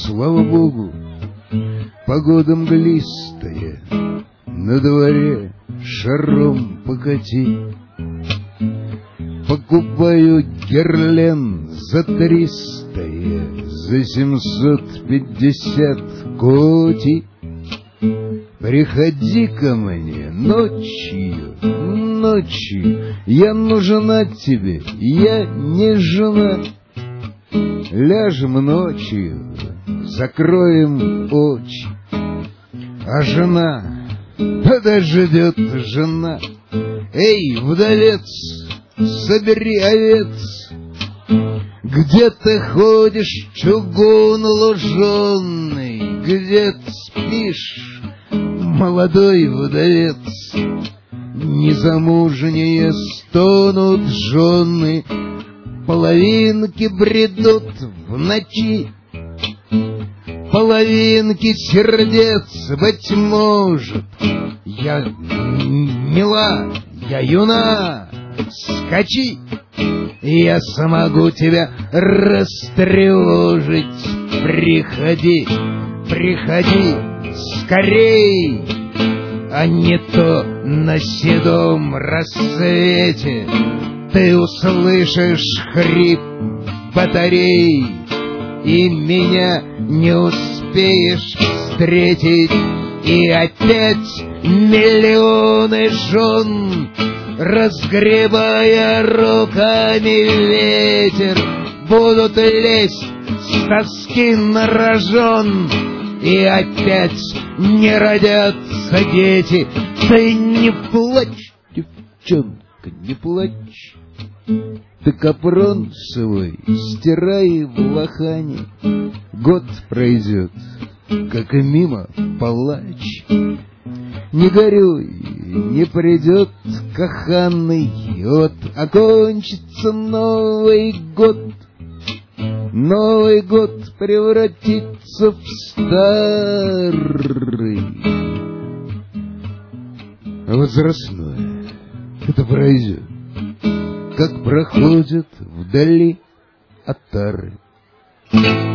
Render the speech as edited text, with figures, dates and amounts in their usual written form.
слава богу, погода мглистая, на дворе шаром покати. Покупаю герлен за 300, за 750 коти. Приходи ко мне ночью, я нужна тебе, я не жена. Ляжем ночью, закроем очи, а жена, подождет жена. Эй, вдовец, собери овец, где ты ходишь, чугун луженый, где ты спишь, молодой вдовец? Незамужние стонут жены, половинки бредут в ночи, половинки сердец, быть может. Я мила, я юна, скачи, я смогу тебя растревожить. Приходи, приходи скорей, а не то на седом рассвете ты услышишь хрип батарей, и меня не успеешь встретить, и опять миллионы жен, разгребая руками ветер, будут лезть с тоски на рожон, и опять не родятся дети. Ты не плачь, девчонка, не плачь, ты капрон свой стирай в лохане. Год пройдет, как и мимо палач. Не горюй, не придет каханный, вот окончится Новый год. Новый год превратится в старый. Возрастное это пройдет, как проходит вдали отары.